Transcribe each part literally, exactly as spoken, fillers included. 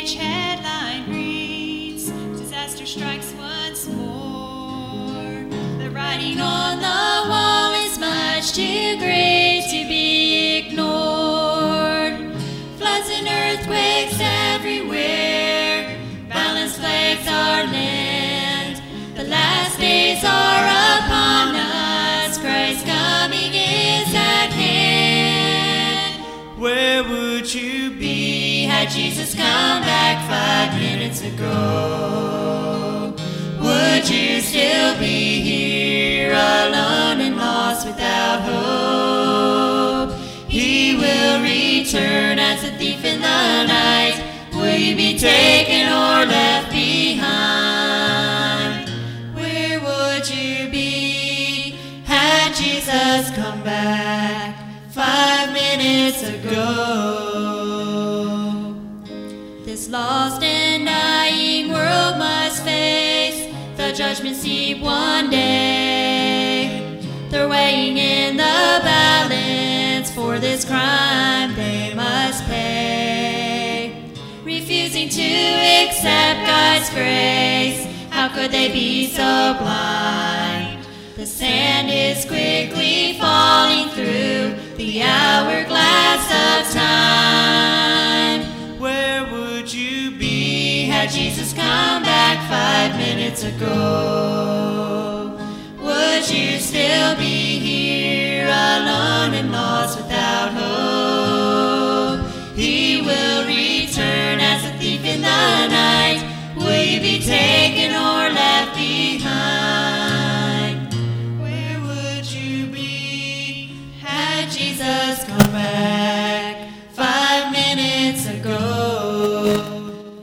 page headline reads, disaster strikes once more. The writing on the wall is much too great to be ignored. Floods and earthquakes everywhere, balance plagues our land. The last days are upon us, Christ's coming is at hand. Where would you be had Jesus come back five minutes ago? Would you still be here alone and lost without hope? He will return as a thief in the night. Will you be taken or left behind? Where would you be had Jesus come back five minutes ago? This lost and dying world must face the judgment seat one day. They're weighing in the balance, for this crime they must pay. Refusing to accept God's grace, how could they be so blind? The sand is quickly falling through the hourglass of time. Where would you be had Jesus come back five minutes ago? Would you still be here alone and lost without hope? He will return as a thief in the night. Will you be taken or left behind? Where would you be had Jesus come back five minutes ago?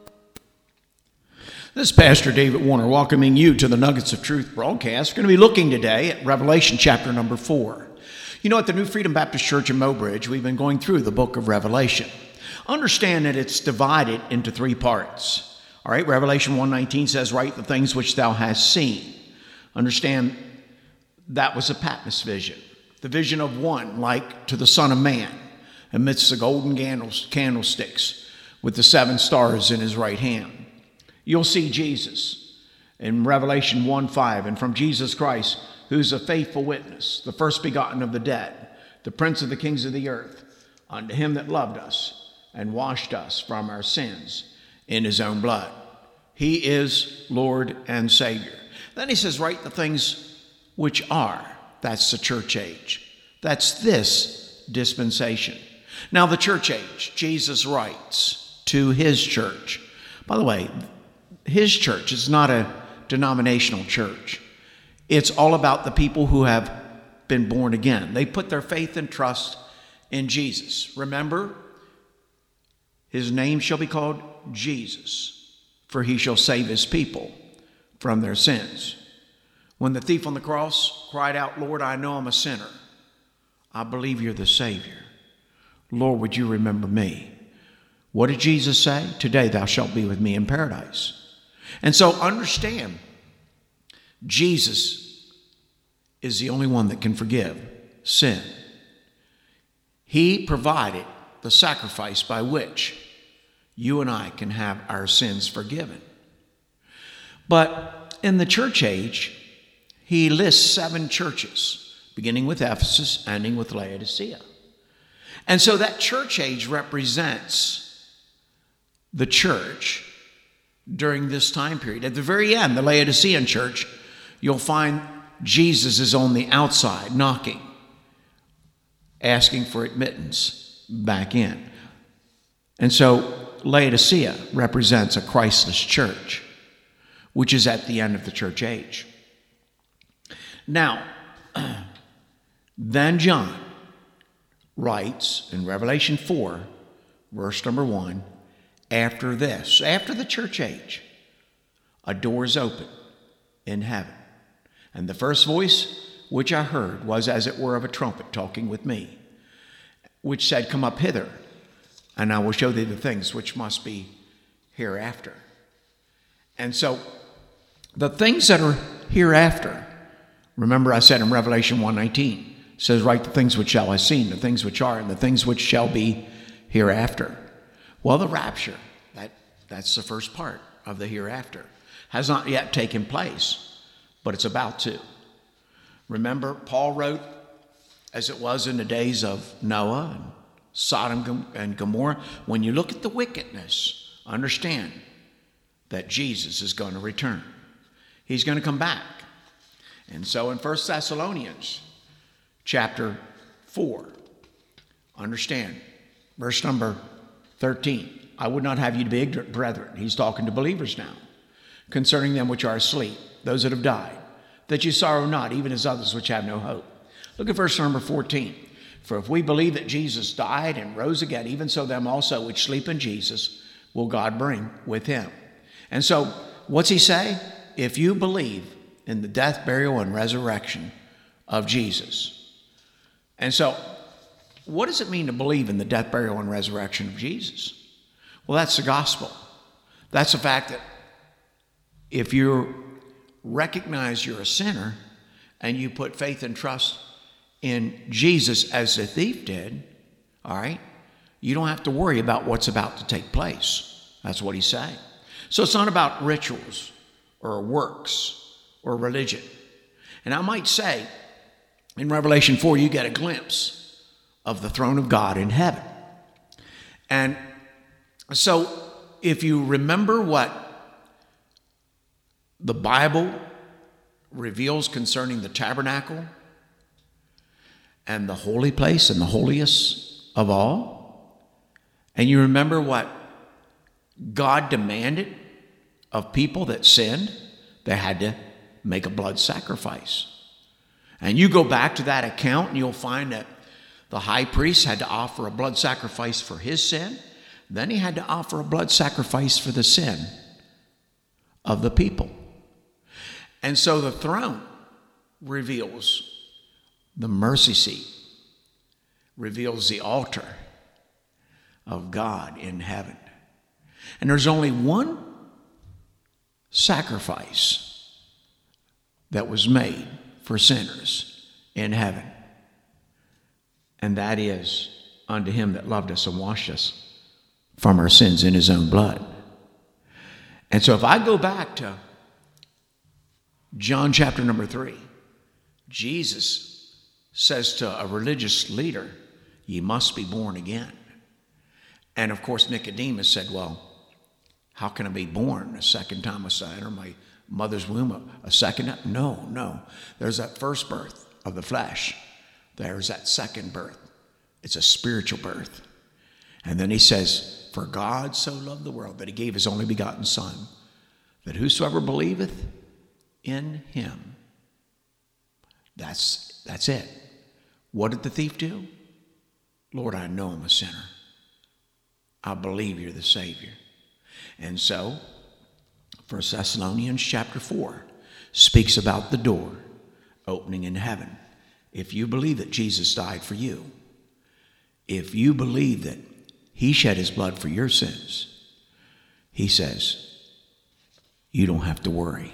This is Pastor David Warner welcoming you to the Nuggets of Truth broadcast. We're going to be looking today at Revelation chapter number four. You know, at the New Freedom Baptist Church in Mobridge, we've been going through the book of Revelation. Understand that it's divided into three parts. All right, Revelation one nineteen says, write the things which thou hast seen. Understand that was a Patmos vision. The vision of one like to the Son of Man amidst the golden candlesticks with the seven stars in his right hand. You'll see Jesus in Revelation one five, and from Jesus Christ, who's a faithful witness, the first begotten of the dead, the prince of the kings of the earth, unto him that loved us and washed us from our sins in his own blood. He is Lord and Savior. Then he says, write the things which are. That's the church age. That's this dispensation. Now the church age, Jesus writes to his church. By the way, his church is not a denominational church. It's all about the people who have been born again. They put their faith and trust in Jesus. Remember, his name shall be called Jesus, for he shall save his people from their sins. When the thief on the cross cried out, Lord, I know I'm a sinner. I believe you're the Savior. Lord, would you remember me? What did Jesus say? Today thou shalt be with me in paradise. And so understand, Jesus is the only one that can forgive sin. He provided the sacrifice by which you and I can have our sins forgiven. But in the church age, he lists seven churches, beginning with Ephesus, ending with Laodicea. And so that church age represents the church during this time period. At the very end, the Laodicean church, you'll find Jesus is on the outside knocking, asking for admittance back in. And so Laodicea represents a Christless church, which is at the end of the church age. Now, then John writes in Revelation four, verse number one, after this, after the church age, a door is open in heaven. And the first voice which I heard was as it were of a trumpet talking with me, which said, come up hither, and I will show thee the things which must be hereafter. And so the things that are hereafter, remember I said in Revelation one nineteen, says, write the things which thou hast seen, the things which are, and the things which shall be hereafter. Well, the rapture, that That's the first part of the hereafter. Has not yet taken place, but it's about to. Remember, Paul wrote, as it was in the days of Noah and Sodom and Gomorrah, when you look at the wickedness, understand that Jesus is going to return. He's going to come back. And so in First Thessalonians chapter four, understand, verse number thirteen, I would not have you to be ignorant, brethren. He's talking to believers now, concerning them which are asleep, those that have died, that you sorrow not, even as others which have no hope. Look at verse number fourteen. For if we believe that Jesus died and rose again, even so them also which sleep in Jesus will God bring with him. And so what's he say? If you believe in the death, burial, and resurrection of Jesus. And so what does it mean to believe in the death, burial, and resurrection of Jesus? Well, that's the gospel. That's the fact that if you recognize you're a sinner and you put faith and trust in Jesus as the thief did, all right, you don't have to worry about what's about to take place. That's what he's saying. So it's not about rituals or works or religion. And I might say, in Revelation four, you get a glimpse of the throne of God in heaven. And so if you remember what the Bible reveals concerning the tabernacle and the holy place and the holiest of all, and you remember what God demanded of people that sinned, they had to make a blood sacrifice. And you go back to that account and you'll find that the high priest had to offer a blood sacrifice for his sin. Then he had to offer a blood sacrifice for the sin of the people. And so the throne reveals the mercy seat, reveals the altar of God in heaven. And there's only one sacrifice that was made for sinners in heaven, and that is unto him that loved us and washed us from our sins in his own blood. And so if I go back to John chapter number three, Jesus says to a religious leader, ye must be born again. And of course Nicodemus said, well, how can I be born a second time I enter my mother's womb a second time? No, no. There's that first birth of the flesh. There's that second birth. It's a spiritual birth. And then he says, for God so loved the world that he gave his only begotten Son, that whosoever believeth in him, that's, that's it. What did the thief do? Lord, I know I'm a sinner. I believe you're the Savior. And so, First Thessalonians chapter four speaks about the door opening in heaven. If you believe that Jesus died for you, if you believe that he shed his blood for your sins, he says, you don't have to worry.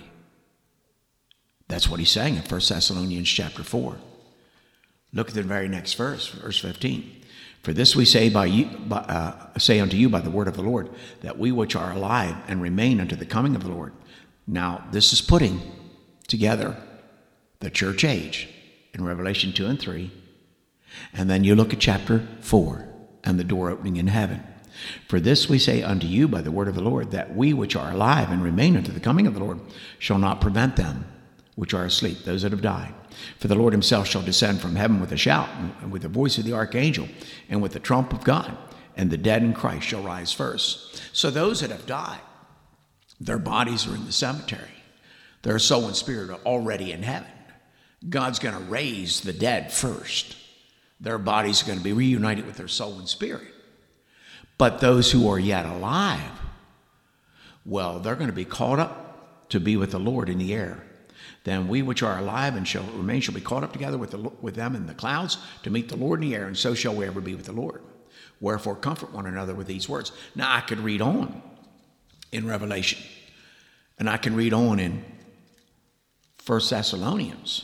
That's what he's saying in First Thessalonians chapter four. Look at the very next verse, verse fifteen. For this we say by you, by, uh, say unto you by the word of the Lord, that we which are alive and remain unto the coming of the Lord. Now, this is putting together the church age in Revelation two and three. And then you look at chapter four and the door opening in heaven. For this we say unto you by the word of the Lord, that we which are alive and remain unto the coming of the Lord shall not prevent them which are asleep, those that have died. For the Lord himself shall descend from heaven with a shout, and with the voice of the archangel, and with the trump of God, and the dead in Christ shall rise first. So those that have died, their bodies are in the cemetery. Their soul and spirit are already in heaven. God's going to raise the dead first. Their bodies are going to be reunited with their soul and spirit. But those who are yet alive, well, they're going to be caught up to be with the Lord in the air. Then we which are alive and shall remain shall be caught up together with, the, with them in the clouds to meet the Lord in the air, and so shall we ever be with the Lord. Wherefore comfort one another with these words. Now I could read on in Revelation, and I can read on in First Thessalonians,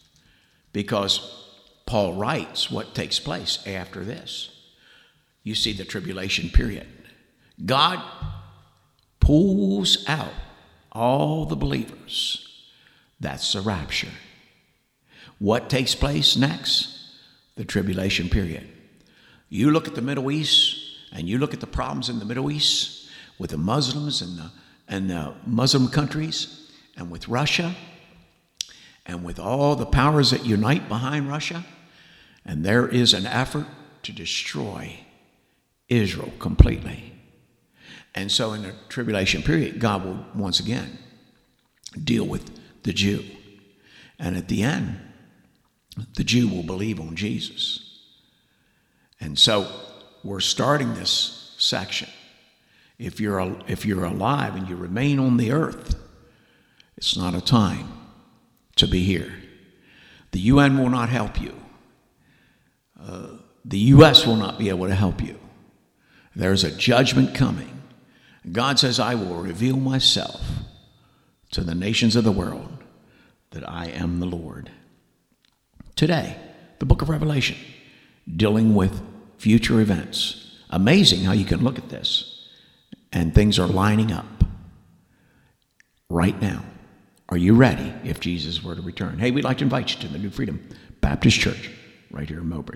because Paul writes what takes place after this. You see the tribulation period. God pulls out all the believers. That's the rapture. What takes place next? The tribulation period. You look at the Middle East, and you look at the problems in the Middle East with the Muslims and the, and the Muslim countries, and with Russia, and with all the powers that unite behind Russia, and there is an effort to destroy Israel completely. And so in the tribulation period, God will once again deal with the Jew. And at the end, the Jew will believe on Jesus. And so we're starting this section. If you're, if you're alive and you remain on the earth, it's not a time to be here. The U N will not help you. Uh, the U S will not be able to help you. There's a judgment coming. God says, I will reveal myself to the nations of the world that I am the Lord. Today, the book of Revelation, dealing with future events. Amazing how you can look at this and things are lining up right now. Are you ready if Jesus were to return? Hey, we'd like to invite you to the New Freedom Baptist Church right here in Mobridge.